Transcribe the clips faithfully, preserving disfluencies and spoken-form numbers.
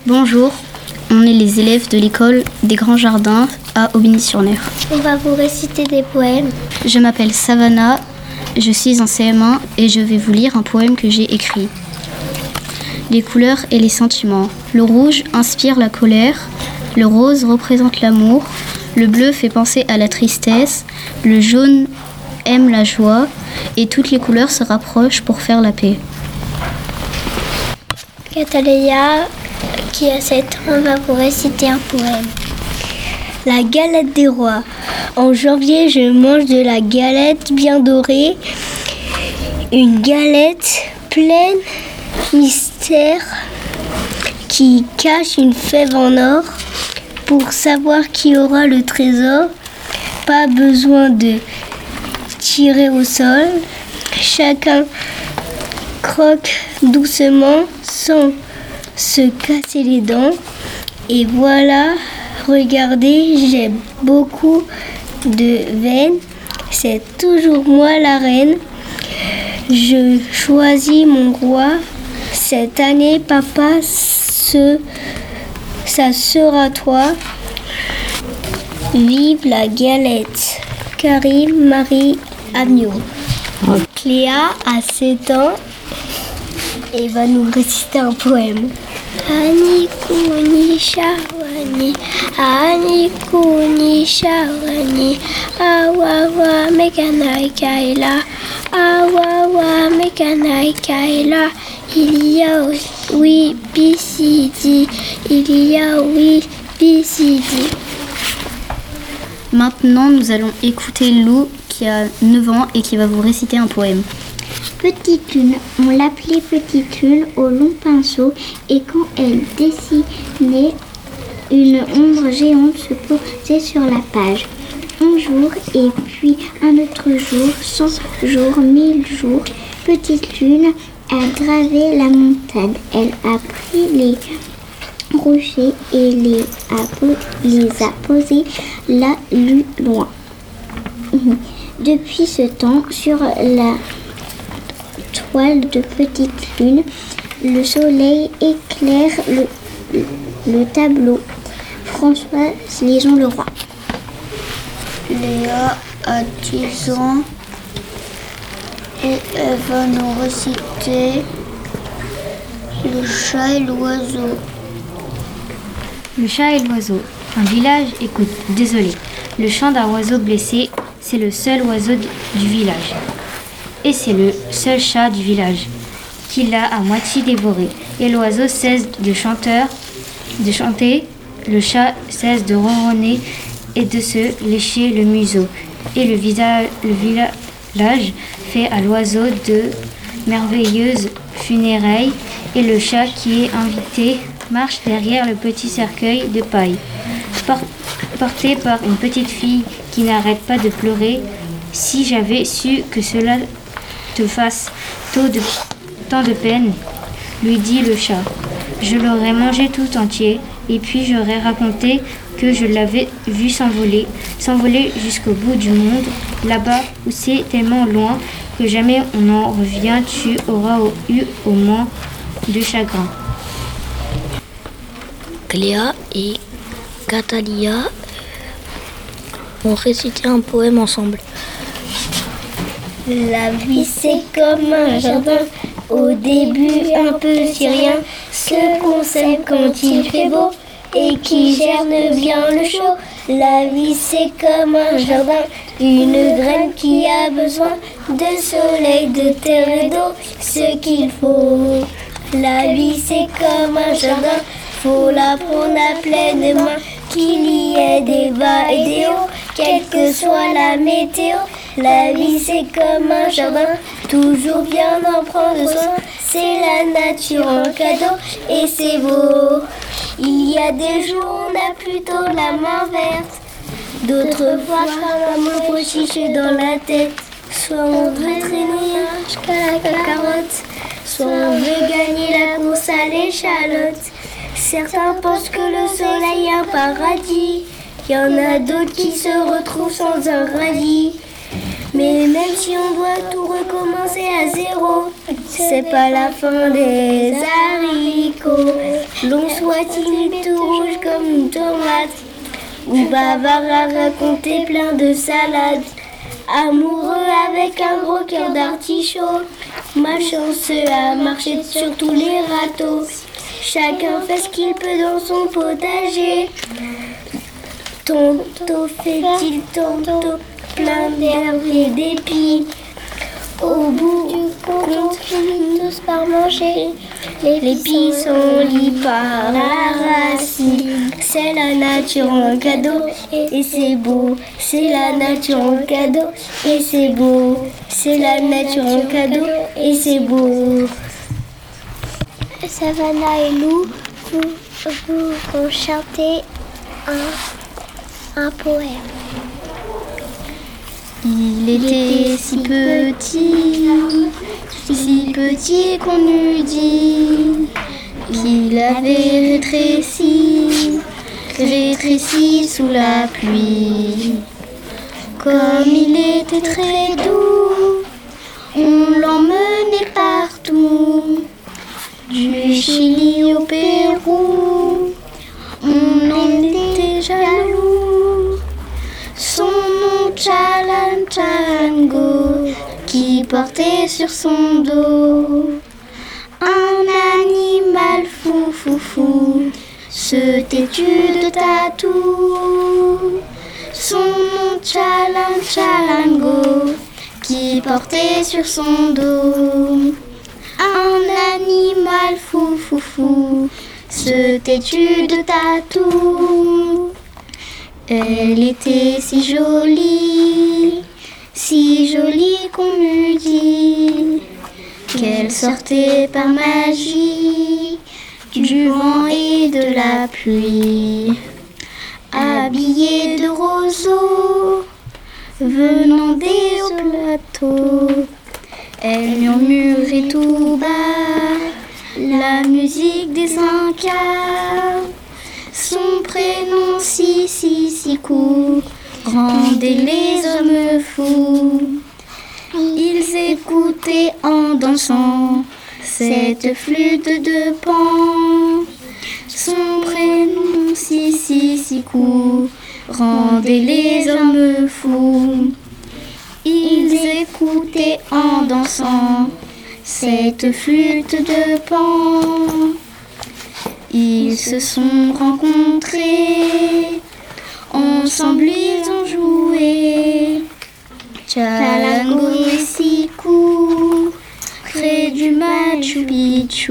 Bonjour, on est les élèves de l'école des Grands Jardins à Aubigny-sur-Ner. On va vous réciter des poèmes. Je m'appelle Savannah, je suis en C M un et je vais vous lire un poème que j'ai écrit. Les couleurs et les sentiments. Le rouge inspire la colère, le rose représente l'amour, le bleu fait penser à la tristesse, le jaune aime la joie et toutes les couleurs se rapprochent pour faire la paix. Cataléa, qui a sept ans, va vous réciter un poème. La galette des rois. En janvier, je mange de la galette bien dorée, une galette pleine mystère qui cache une fève en or. Pour savoir qui aura le trésor, pas besoin de tirer au sol. Chacun croque doucement sans se casser les dents. Et voilà, regardez, j'ai beaucoup de veines. C'est toujours moi la reine. Je choisis mon roi. Cette année, papa, ce, ça sera toi. Vive la galette. Karim Marie Amiot. Cléa a sept ans et va nous réciter un poème. Ani kuni shawani, ani kuni shawani, awawa mekanai kaila, awawa mekanai kaila. Il y a oui Bicidi, il y a oui Bicidi. Maintenant, nous allons écouter Lou qui a neuf ans et qui va vous réciter un poème. Petite Lune, on l'appelait Petite Lune au long pinceau et quand elle dessinait, une ombre géante se posait sur la page. Un jour et puis un autre jour, cent jours, mille jours, Petite Lune a gravé la montagne. Elle a pris les rochers et les a, po- les a posés là, loin. Depuis ce temps, sur la toile de Petite Lune, le soleil éclaire le, le tableau. Françoise Léjon-Leroy. Léa a dix ans et elle va nous réciter Le chat et l'oiseau. Le chat et l'oiseau. Un village écoute. Désolé. Le chant d'un oiseau blessé, c'est le seul oiseau du village. Et c'est le seul chat du village qui l'a à moitié dévoré. Et l'oiseau cesse de, chanteur, de chanter, le chat cesse de ronronner et de se lécher le museau. Et le, visa, le village fait à l'oiseau de merveilleuses funérailles. Et le chat qui est invité marche derrière le petit cercueil de paille, porté par une petite fille qui n'arrête pas de pleurer. Si j'avais su que cela te fasse tant de, tant de peine, lui dit le chat, je l'aurais mangé tout entier, et puis j'aurais raconté que je l'avais vu s'envoler, s'envoler jusqu'au bout du monde, là-bas où c'est tellement loin que jamais on n'en revient, tu auras eu au moins de chagrin. Cléa et Catalia ont récité un poème ensemble. La vie c'est comme un jardin, au début un peu syrien, ce qu'on sème quand il fait beau et qui gerne bien le chaud. La vie c'est comme un jardin, une graine qui a besoin de soleil, de terre et d'eau, ce qu'il faut. La vie c'est comme un jardin, faut la prendre à pleine main, qu'il y ait des bas et des hauts, quelle que soit la météo. La vie c'est comme un jardin, toujours bien en prendre soin, c'est la nature en cadeau et c'est beau. Il y a des jours on a plutôt la main verte, d'autres fois comme un pochiche dans la tête. Soit on veut traîner jusqu'à la carotte, soit on veut gagner la course à l'échalote. Certains pensent que le soleil est un paradis, il y en a d'autres qui se retrouvent sans un radis. Mais même si on doit tout recommencer à zéro, c'est pas la fin des haricots. L'on soit-il tout rouge comme une tomate, ou bavard à raconter plein de salades, amoureux avec un gros cœur d'artichaut, malchanceux à marcher sur tous les râteaux. Chacun fait ce qu'il peut dans son potager. Tonto fait-il tonto, plein d'herbes et d'épis. Au bout du compte, on finit tous par manger les pissenlits par la racine. C'est la nature en cadeau et c'est beau. C'est la nature en cadeau et c'est beau. C'est la nature en cadeau et c'est beau. Savannah et Lou, vous, vous vont chanter un, un poème. Il était si petit, si petit qu'on eût dit qu'il avait rétréci, rétréci sous la pluie. Comme il était très doux, on l'emmenait partout, du Chili au Pérou, on en était jaloux. Son nom Chalan Chalango, qui portait sur son dos un animal fou fou fou, ce têtu de tatou. Son nom Chalan Chalango, qui portait sur son dos un animal fou fou fou, ce têtu de tatou. Elle était si jolie, si jolie qu'on eût dit qu'elle sortait par magie du vent et de la pluie. Habillée de roseaux venant des hauts plateaux, elle murmurait tout bas la musique des Incas. Son prénom si si si court rendait les hommes fous. Ils écoutaient en dansant cette flûte de Pan. Son prénom si si si court rendait les hommes fous. Ils écoutaient en dansant cette flûte de Pan. Ils se sont rencontrés, ensemble ils ont joué Chalango et Siku, près du Machu Picchu.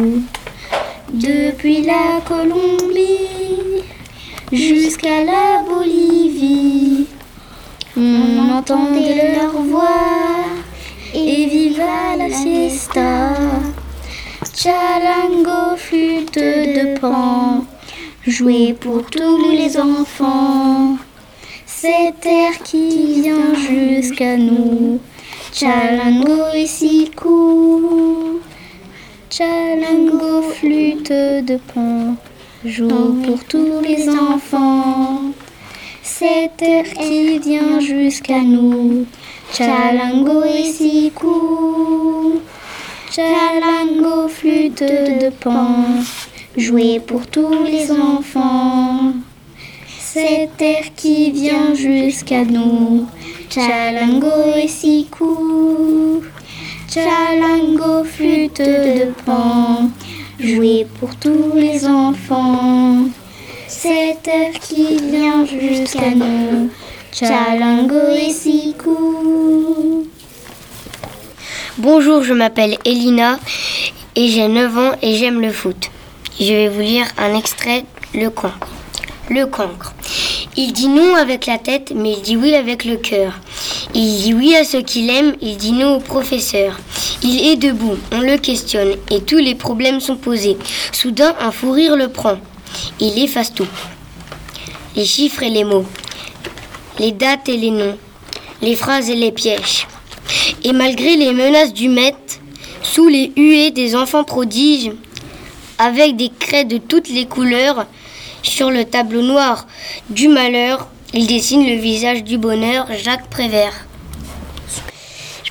Depuis la Colombie jusqu'à la Bolivie, on entendait leur voix et viva la fiesta. Chalango, flûte de Pan, jouée pour tous les enfants. Cet air qui vient jusqu'à nous, Chalango et Siku. Chalango, flûte de Pan, joue pour tous les enfants. Cet air qui vient jusqu'à nous, Chalango et Siku. Chalango, flûte de Pan, jouée pour tous les enfants. Cet air qui vient jusqu'à nous, Chalango et Siku. Chalango, flûte de Pan, jouée pour tous les enfants. Cet air qui vient jusqu'à nous, Chalango et Siku. Bonjour, je m'appelle Elina et j'ai neuf ans et j'aime le foot. Je vais vous lire un extrait, Le cancre. Le cancre. Il dit non avec la tête, mais il dit oui avec le cœur. Il dit oui à ceux qu'il aime, il dit non au professeur. Il est debout, on le questionne et tous les problèmes sont posés. Soudain, un fou rire le prend. Il efface tout. Les chiffres et les mots, les dates et les noms, les phrases et les pièges. Et malgré les menaces du maître, sous les huées des enfants prodiges, avec des craies de toutes les couleurs, sur le tableau noir du malheur, il dessine le visage du bonheur, Jacques Prévert.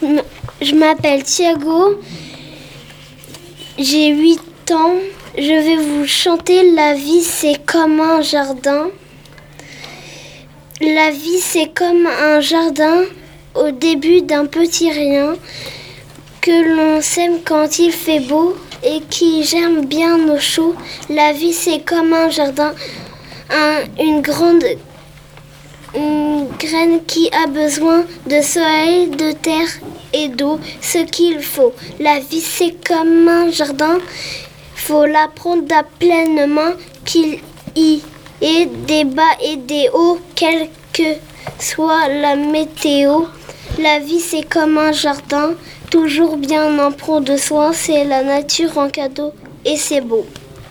m- je m'appelle Thiago, j'ai huit ans. Je vais vous chanter La vie c'est comme un jardin. La vie c'est comme un jardin au début d'un petit rien que l'on sème quand il fait beau et qui germe bien au chaud. La vie c'est comme un jardin, un- une grande une graine qui a besoin de soleil, de terre et d'eau, ce qu'il faut. La vie c'est comme un jardin, faut la prendre à pleine main, qu'il y ait des bas et des hauts, quelle que soit la météo. La vie c'est comme un jardin, toujours bien en prendre soin, c'est la nature en cadeau et c'est beau.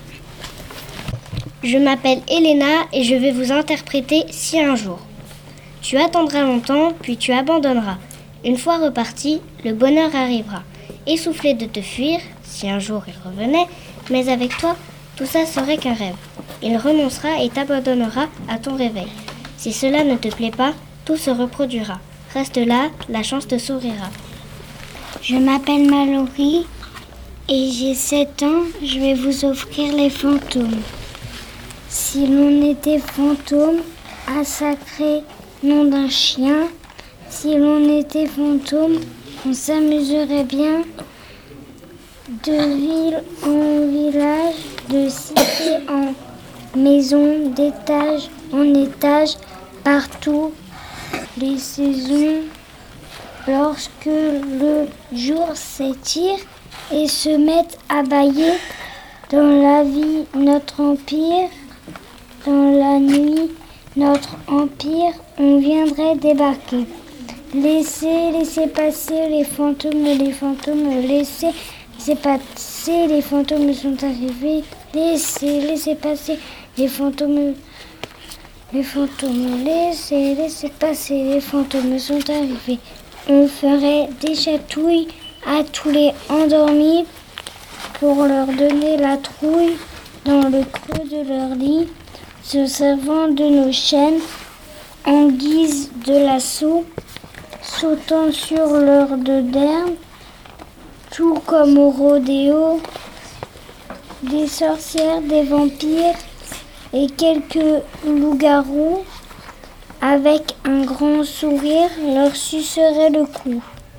Je m'appelle Elena et je vais vous interpréter Si un jour. Tu attendras longtemps, puis tu abandonneras. Une fois reparti, le bonheur arrivera. Essoufflé de te fuir, si un jour il revenait, mais avec toi, tout ça serait qu'un rêve. Il renoncera et t'abandonnera à ton réveil. Si cela ne te plaît pas, tout se reproduira. Reste là, la chance te sourira. Je m'appelle Mallory et j'ai sept ans. Je vais vous offrir les fantômes. Si l'on était fantôme, un sacré nom d'un chien. Si l'on était fantôme, on s'amuserait bien. De ville en village, de cité en maison, d'étage en étage, partout, les saisons. Lorsque le jour s'étire et se met à bailler, dans la vie notre empire, dans la nuit notre empire, on viendrait débarquer. Laissez, laissez passer les fantômes, les fantômes, laissez, laissez passer, les fantômes sont arrivés. Laissez, laissez passer, les fantômes, les fantômes, laissez, laissez passer, les fantômes sont arrivés. On ferait des chatouilles à tous les endormis pour leur donner la trouille dans le creux de leur lit, se servant de nos chaînes en guise de lasso, sautant sur leur dos d'herbe, tout comme au rodéo, des sorcières, des vampires et quelques loups-garous, avec un grand sourire, leur sucerait le cou.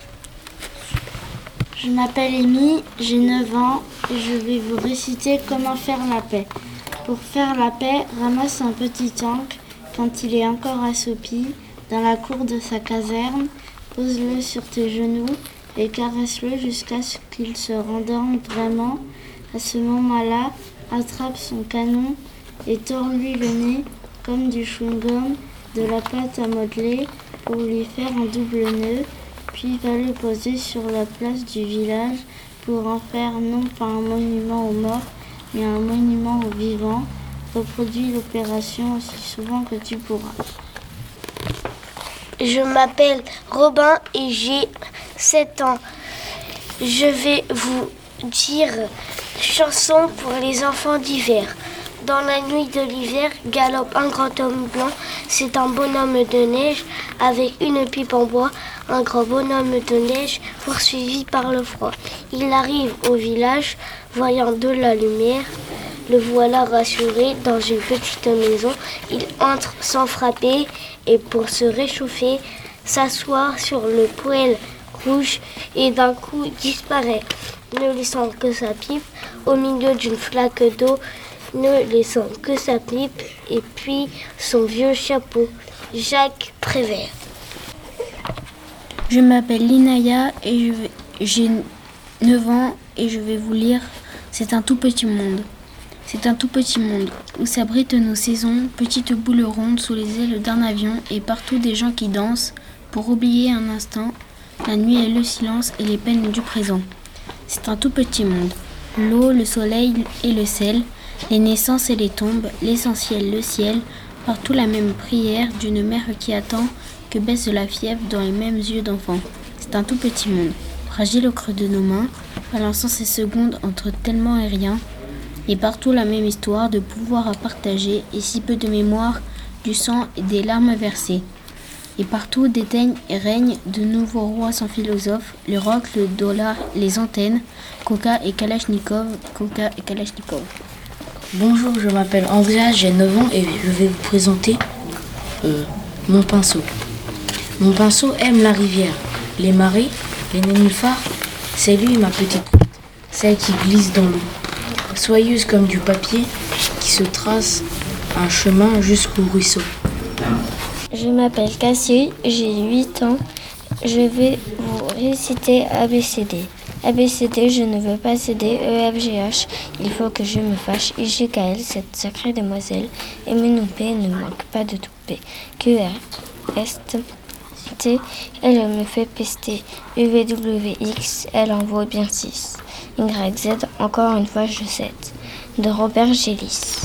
Je m'appelle Amy, j'ai neuf ans et je vais vous réciter comment faire la paix. Pour faire la paix, ramasse un petit tank quand il est encore assoupi dans la cour de sa caserne, pose-le sur tes genoux et caresse-le jusqu'à ce qu'il se rendorme vraiment. À ce moment-là, attrape son canon et tords-lui le nez comme du chewing-gum, de la pâte à modeler pour lui faire un double nœud, puis va le poser sur la place du village pour en faire non pas un monument aux morts, mais un monument aux vivants. Reproduis l'opération aussi souvent que tu pourras. Je m'appelle Robin et j'ai sept ans. Je vais vous dire chanson pour les enfants d'hiver. Dans la nuit de l'hiver, galope un grand homme blanc. C'est un bonhomme de neige avec une pipe en bois. Un grand bonhomme de neige poursuivi par le froid. Il arrive au village, voyant de la lumière. Le voilà rassuré dans une petite maison. Il entre sans frapper et pour se réchauffer, s'assoit sur le poêle rouge et d'un coup disparaît, ne laissant que sa pipe au milieu d'une flaque d'eau, ne laissant que sa pipe et puis son vieux chapeau. Jacques Prévert. Je m'appelle Linaya et je vais- j'ai neuf ans et je vais vous lire C'est un tout petit monde. C'est un tout petit monde où s'abritent nos saisons, petites boules rondes sous les ailes d'un avion et partout des gens qui dansent pour oublier un instant la nuit et le silence et les peines du présent. C'est un tout petit monde. L'eau, le soleil et le sel, les naissances et les tombes, l'essentiel, le ciel, partout la même prière d'une mère qui attend que baisse la fièvre dans les mêmes yeux d'enfant. C'est un tout petit monde, fragile au creux de nos mains, balançant ses secondes entre tellement et rien, et partout la même histoire de pouvoir à partager et si peu de mémoire, du sang et des larmes versées. Et partout déteignent et règnent de nouveaux rois sans philosophes, le roc, le dollar, les antennes, Coca et Kalachnikov, Coca et Kalachnikov. Bonjour, je m'appelle Andrea, j'ai neuf ans et je vais vous présenter euh, mon pinceau. Mon pinceau aime la rivière, les marais, les nénuphars. C'est lui ma petite frette, celle qui glisse dans l'eau, soyeuse comme du papier qui se trace un chemin jusqu'au ruisseau. Je m'appelle Cassie, j'ai huit ans. Je vais vous réciter A B C D. A B C D, je ne veux pas céder. E F G H, il faut que je me fâche. I G K L, cette sacrée demoiselle. M N O P, ne manque pas de toupet. Q R S T, elle me fait pester. U V W X, elle en vaut bien six. Y Z, encore une fois je cède. De Robert Gélis.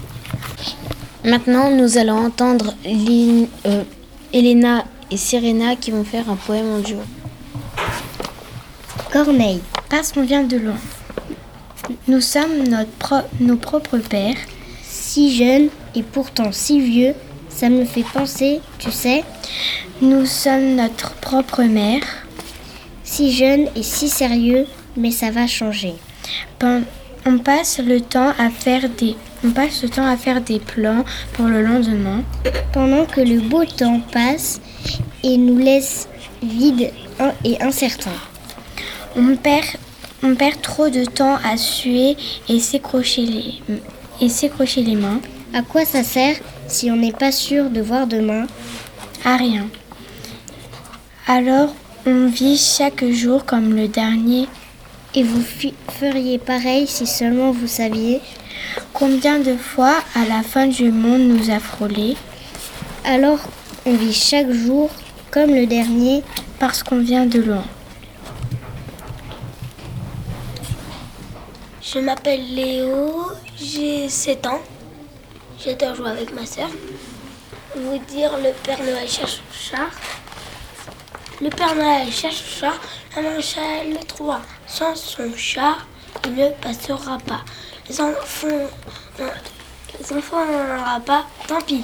Maintenant, nous allons entendre Lin, euh, Elena et Serena qui vont faire un poème en duo. Corneille, parce qu'on vient de loin. Nous sommes notre pro- nos propres pères. Si jeunes et pourtant si vieux, ça me fait penser, tu sais. Nous sommes notre propre mère. Si jeunes et si sérieux, mais ça va changer. Pen- on passe le temps à faire des On passe le temps à faire des plans pour le lendemain, pendant que le beau temps passe et nous laisse vides et incertains. On perd, on perd trop de temps à suer et s'écrocher les, et s'écrocher les mains. À quoi ça sert si on n'est pas sûr de voir demain ? À rien. Alors on vit chaque jour comme le dernier. Et vous fi- feriez pareil si seulement vous saviez combien de fois à la fin du monde nous a frôlés. Alors on vit chaque jour comme le dernier parce qu'on vient de loin. Je m'appelle Léo, j'ai sept ans. J'adore jouer avec ma sœur. Vous dire le Père Noël cherche un chat. Le Père Noël cherche un chat, la main chat le trouva. Sans son chat, il ne passera pas. Les enfants, non, les enfants n'en aura pas, tant pis.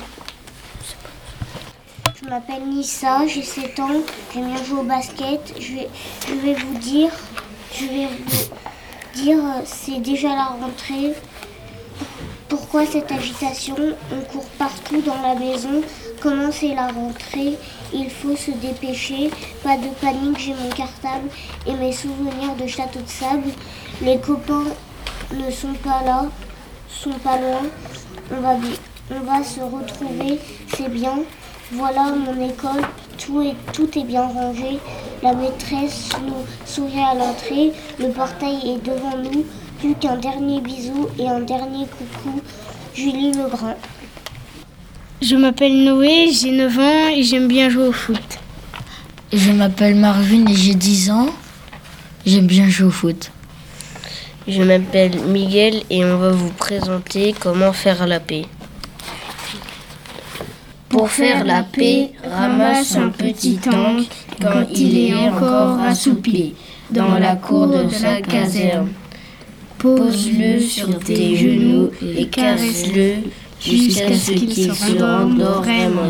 Je m'appelle Nissa, j'ai sept ans, j'aime bien jouer au basket. Je vais, je vais vous dire, je vais vous dire, c'est déjà la rentrée. Pourquoi cette agitation ? On court partout dans la maison. Comment c'est la rentrée ? Il faut se dépêcher. Pas de panique, j'ai mon cartable et mes souvenirs de château de sable. Les copains ne sont pas là, sont pas loin. On va, on va se retrouver, c'est bien. Voilà mon école, tout est, tout est bien rangé. La maîtresse nous sourit à l'entrée. Le portail est devant nous. Plus qu'un dernier bisou et un dernier coucou. Julie Legrand. Je m'appelle Noé, j'ai neuf ans et j'aime bien jouer au foot. Je m'appelle Marvin et j'ai dix ans. J'aime bien jouer au foot. Je m'appelle Miguel et on va vous présenter comment faire la paix. Pour faire la paix, ramasse un petit tank quand il est encore assoupi dans la cour de sa caserne. Pose-le sur tes genoux et caresse-le jusqu'à ce qu'il se rendort vraiment.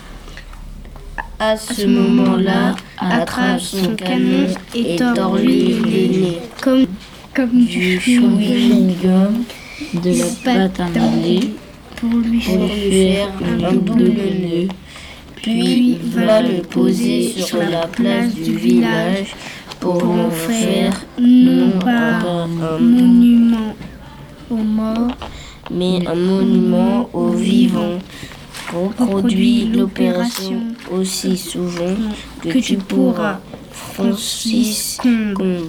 À ce moment-là, attrape son canon et tords-lui le nez. Comme, comme du chewing-gum, de la pâte à modeler pour lui pour lui faire un double nœud. Puis va le poser sur la place du village pour en faire non pas un monument aux morts, mais un monument aux vivants. Reproduis l'opération aussi souvent que tu pourras. Francis Combe.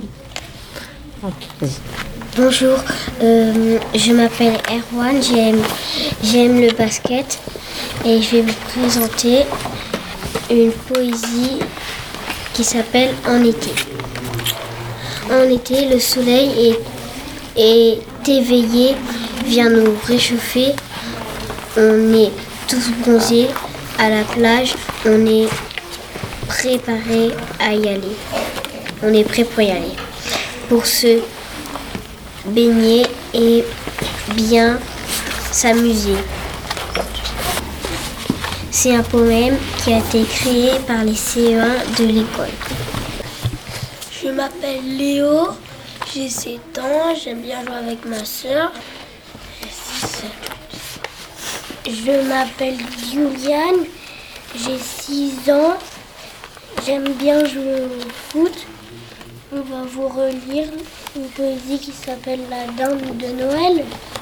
Bonjour, euh, je m'appelle Erwan, j'aime, j'aime le basket et je vais vous présenter une poésie qui s'appelle En été. En été, le soleil est, est éveillé, vient nous réchauffer. On est tous bronzés à la plage, on est préparé à y aller. On est prêt pour y aller. Pour se baigner et bien s'amuser. C'est un poème qui a été créé par les C E un de l'école. Je m'appelle Léo, j'ai sept ans, j'aime bien jouer avec ma soeur. Je m'appelle Juliane, j'ai six ans, j'aime bien jouer au foot. On va vous relire une poésie qui s'appelle La Dinde de Noël.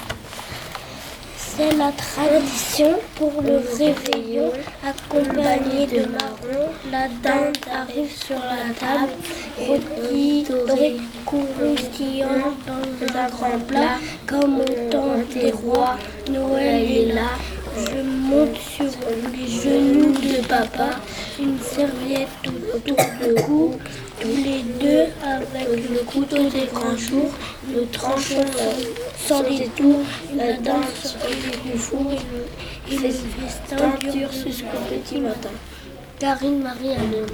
C'est la tradition pour le réveillon, accompagnée de marrons. La dinde arrive sur la table, rôtie, dorée, croustillant dans un grand plat. Comme au temps des rois, Noël est là. Je monte sur les genoux de papa, une serviette autour du cou. Tous les deux, avec le couteau des grands jours, nous tranchons sans détour la danse sortie du four et le festin dure jusqu'au petit matin. Karine Marie Amélie.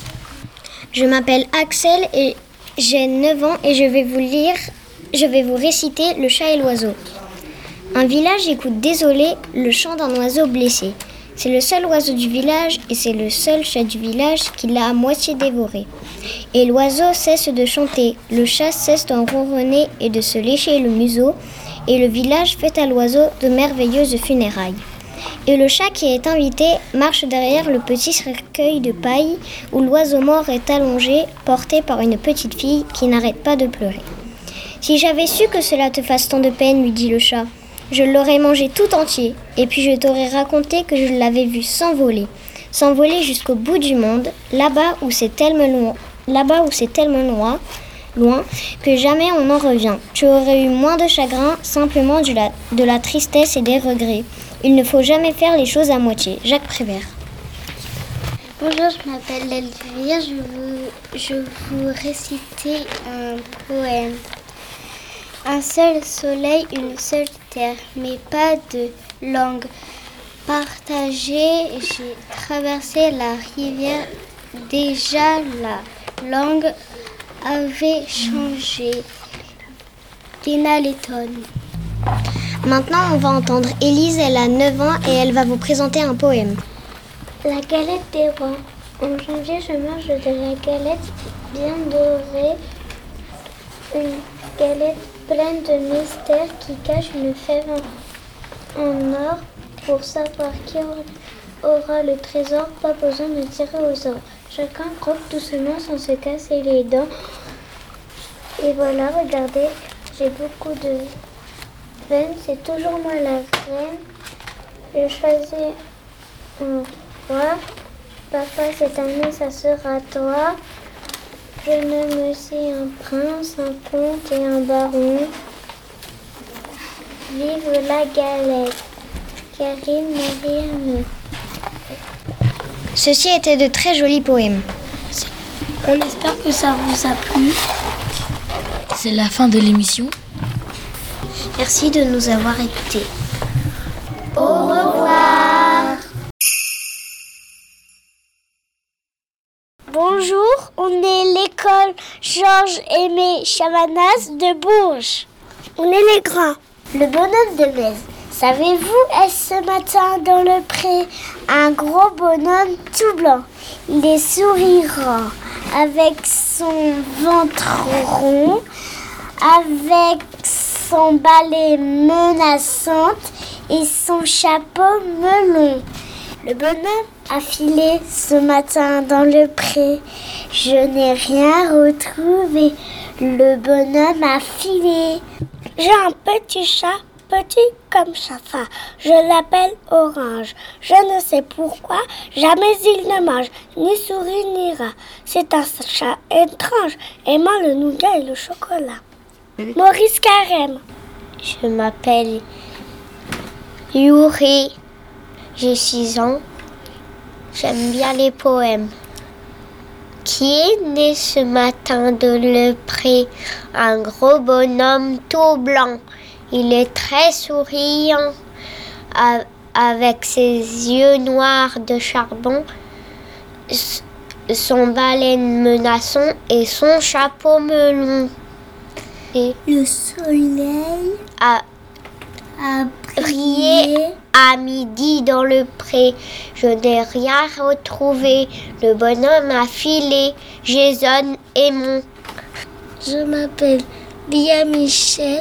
Je m'appelle Axel et j'ai neuf ans et je vais vous lire, je vais vous réciter Le chat et l'oiseau. Un village écoute désolé le chant d'un oiseau blessé. C'est le seul oiseau du village et c'est le seul chat du village qui l'a à moitié dévoré. Et l'oiseau cesse de chanter, le chat cesse d'en ronronner et de se lécher le museau, et le village fait à l'oiseau de merveilleuses funérailles. Et le chat qui est invité marche derrière le petit cercueil de paille où l'oiseau mort est allongé, porté par une petite fille qui n'arrête pas de pleurer. « Si j'avais su que cela te fasse tant de peine, lui dit le chat, je l'aurais mangé tout entier, et puis je t'aurais raconté que je l'avais vu s'envoler, s'envoler jusqu'au bout du monde, là-bas où c'est tellement loin, là-bas où c'est tellement loin, loin, que jamais on n'en revient. Tu aurais eu moins de chagrin, simplement de la, de la tristesse et des regrets. Il ne faut jamais faire les choses à moitié. Jacques Prévert. Bonjour, je m'appelle Elvire, je vous, je vous réciter un poème. Un seul soleil, une seule terre, mais pas de langue partagée. J'ai traversé la rivière, déjà la langue avait changé. Lina Letton. Maintenant, on va entendre Élise, elle a neuf ans et elle va vous présenter un poème. La galette des rois. En janvier, je mange de la galette bien dorée, une galette pleine de mystères qui cache une fève en, en or. Pour savoir qui aura le trésor, pas besoin de tirer au sort. Chacun croque doucement sans se casser les dents. Et voilà, regardez, j'ai beaucoup de veines, c'est toujours moi la reine. Je choisis un roi. Papa, cette année, ça sera toi. Je nomme aussi un prince, un comte et un baron. Vive la galette. Karine Marie Amélie. Ceci était de très jolis poèmes. On espère que ça vous a plu. C'est la fin de l'émission. Merci de nous avoir écoutés. Au revoir. Bonjour, on est l'école Georges-Aimé Chavanas de Bourges. On est les grands. Le bonhomme de Metz. Savez-vous, est-ce ce matin dans le pré, un gros bonhomme tout blanc. Il est souriant, avec son ventre rond, avec son balai menaçante et son chapeau melon. Le bonhomme a filé ce matin dans le pré. Je n'ai rien retrouvé. Le bonhomme a filé. J'ai un petit chat, petit comme Chafa. Je l'appelle Orange. Je ne sais pourquoi, jamais il ne mange ni souris ni rat. C'est un chat étrange, aimant le nougat et le chocolat. Maurice Carême. Je m'appelle Yuri. J'ai six ans. J'aime bien les poèmes. Qui est né ce matin de le pré? Un gros bonhomme tout blanc. Il est très souriant, avec ses yeux noirs de charbon, son balai menaçant et son chapeau melon. Et le soleil a, a brillé À midi dans le pré, je n'ai rien retrouvé. Le bonhomme a filé, Jason et mon. Je m'appelle Lia Michel.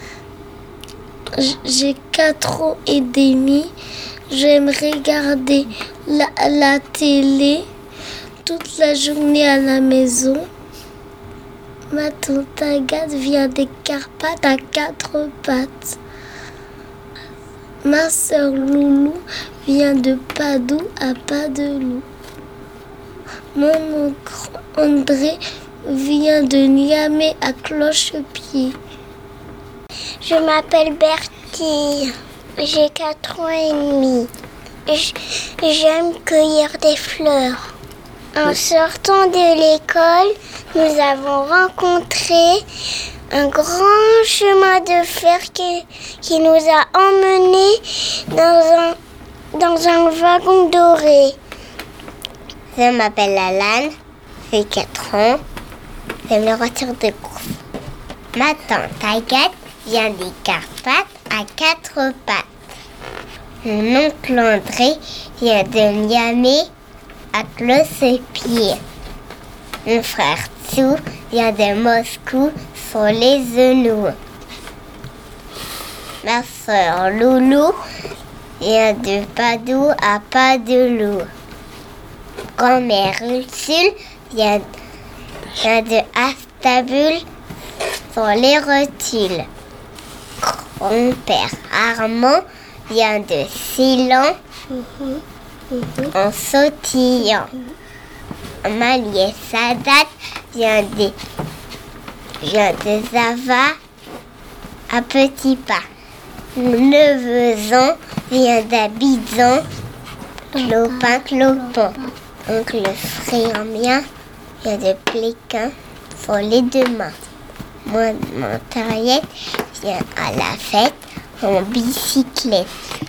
J'ai quatre ans et demi. J'aime regarder la, la télé toute la journée à la maison. Ma tante Agathe vient des Carpates à quatre pattes. Ma sœur Loulou vient de Padoue à Pas-de-Loup. Mon oncle André vient de Niamey à Cloche-Pied. Je m'appelle Bertie, j'ai quatre ans et demi. J'aime cueillir des fleurs. En sortant de l'école, nous avons rencontré un grand chemin de fer qui, qui nous a emmenés dans un, dans un wagon doré. Je m'appelle Alan, j'ai quatre ans, j'aime les voitures de course. Ma tante Agathe vient des Carpates à quatre pattes. Mon oncle André vient de Niamey à Cloche-Pied. Mon frère Tsou vient de Moscou sur les genoux. Ma soeur Loulou vient de Padoue à Pas-de-Loup. Grand-mère Ursule vient, vient de Astabul sur les rotules. Grand-père Armand vient de Ceylan en sautillant. Ma nièce Sadat vient de, vient de Zava à petits pas. Mon neveu Zan vient d'Abidjan, clopin, clopin. Donc le frère mien vient de Pékin sur les deux mains. Moi, mon Tariette vient à la fête en bicyclette.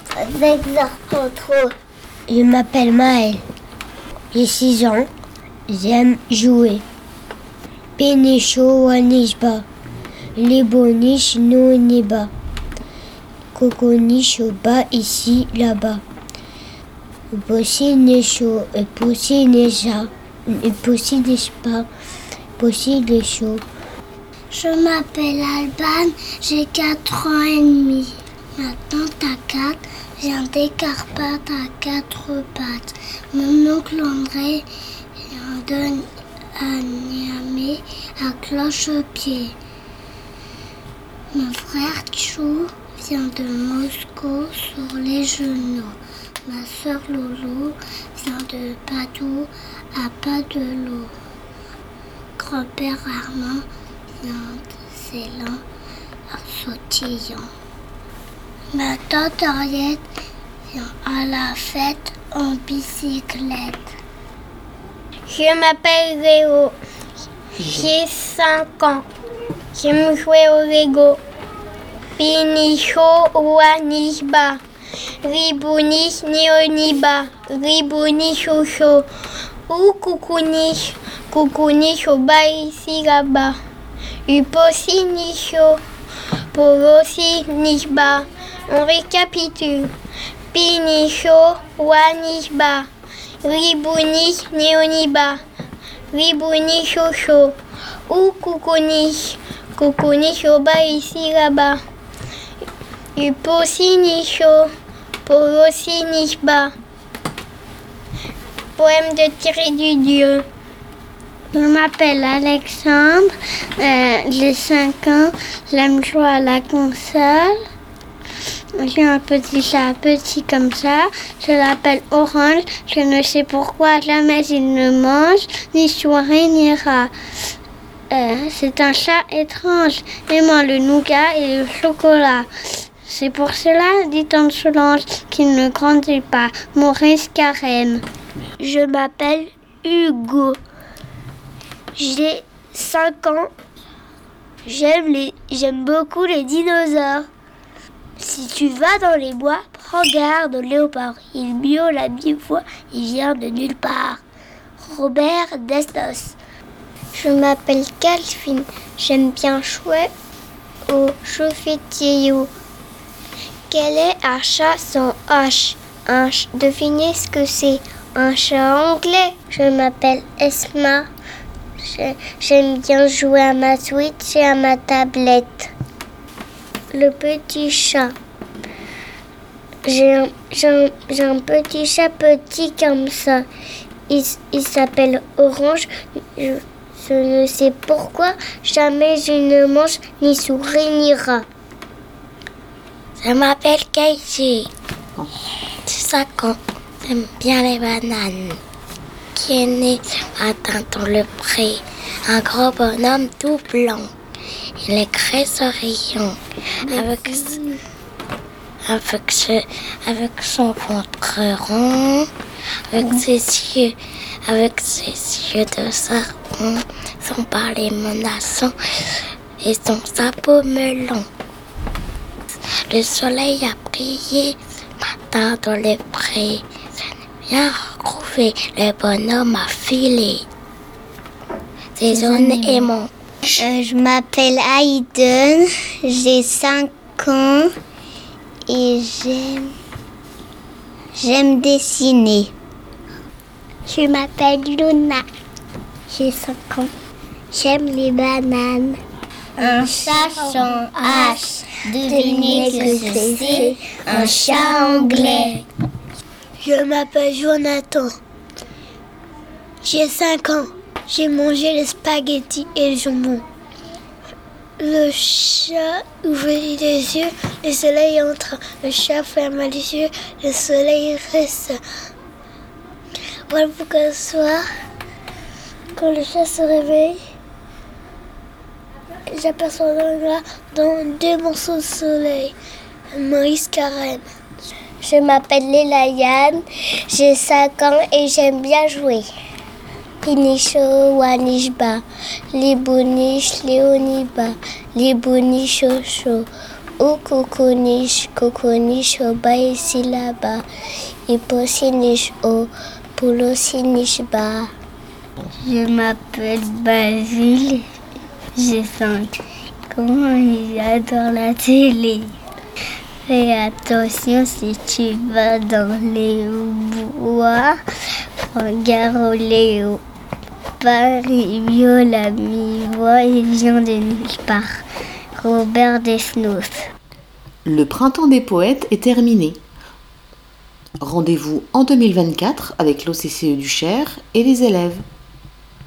trop. Je m'appelle Maël, j'ai six ans, j'aime jouer. Pénécho Wanishba, Lebonish Noniba, Kokonish bas ici, là-bas. Possi Necho, et Possi Neja, et Possi Nespa, Possi Necho. Je m'appelle Alban, j'ai quatre ans et demi. Ma tante Agathe vient des Carpates à quatre pattes. Mon oncle André vient de à Niamey à Cloche-Pied. Mon frère Chou vient de Moscou sur les genoux. Ma sœur Loulou vient de Padoue à Pas-de-Loup. Grand-père Armand vient de Ceylan à Sautillant. Ma tante Henriette vient à la fête en bicyclette. Je m'appelle Léo, j'ai cinq ans. J'aime jouer au Lego. Pinicho Wanishba, Ribonish Neoniba, Ribonish Ocho, ou Kukunish, Kukunish Oba ici là-bas. Uposi Nisho, Polosi Nishba. On récapitule. Pinicho Wanishba, Ribonish Neoniba, Ribonish Ocho, ou Kukunish, Kukunish Oba ici là-bas. Uposi Nisho, Polosi Nishba. Poème de Thierry Dudieu. Je m'appelle Alexandre, euh, j'ai cinq ans, j'aime jouer à la console. J'ai un petit chat petit comme ça, je l'appelle Orange, je ne sais pourquoi jamais il ne mange, ni souris ni rat. Euh, c'est un chat étrange, aimant le nougat et le chocolat. C'est pour cela, dit Tante Solange, qu'il ne grandit pas. Maurice Carême. Je m'appelle Hugo. J'ai cinq ans. J'aime les, j'aime beaucoup les dinosaures. Si tu vas dans les bois, prends garde au léopard. Il miaule à mi-voix, il vient de nulle part. Robert Desnos. Je m'appelle Calvin. J'aime bien jouer au jeu vidéo. Quel est un chat sans H? Un ch... Devinez ce que c'est. Un chat anglais. Je m'appelle Esma. Je... J'aime bien jouer à ma Switch et à ma tablette. Le petit chat. J'ai un, j'ai un, j'ai un petit chat petit comme ça. Il, il s'appelle Orange. Je, je ne sais pourquoi. Jamais je ne mange ni souris ni rat. Je m'appelle Casey. J'ai cinq ans. J'aime bien les bananes. Qui est né ce matin dans le pré. Un gros bonhomme tout blanc. Il est très souriant. Avec, avec, ce, avec son ventre rond. Avec ses yeux. Avec ses yeux de serpent. Son parler menaçant. Et son chapeau melon. Le soleil a brillé matin dans les prés. Bien retrouvé, le bonhomme a filé. C'est zone aimant. Euh, je m'appelle Aiden, j'ai cinq ans et j'aime, j'aime dessiner. Je m'appelle Luna, j'ai cinq ans. J'aime les bananes. Un chat sans H, devinez que c'est un chat anglais. Je m'appelle Jonathan. J'ai cinq ans. J'ai mangé les spaghettis et le jambon. Le chat ouvre les yeux, le soleil entre. Le chat ferme les yeux, le soleil reste. Voilà pourquoi le soir, quand le chat se réveille, j'aperçois là dans deux morceaux de soleil. Maurice Carême. Je m'appelle Lélayane, j'ai cinq ans et j'aime bien jouer. Pinisho Wanishba, Libonish Léoniba, Libonish Osho, Okokonish, Kokonish Oba et Silaba, Iposinish O, Poulosinish Ba. Je m'appelle Basile, j'ai cinq ans et j'adore la télé. Fais attention si tu vas dans les bois, Garoléo, Paris, Viola, mi-voix et vient de nulle part. Robert Desnos. Le printemps des poètes est terminé. Rendez-vous en deux mille vingt-quatre avec l'O C C E du Cher et les élèves.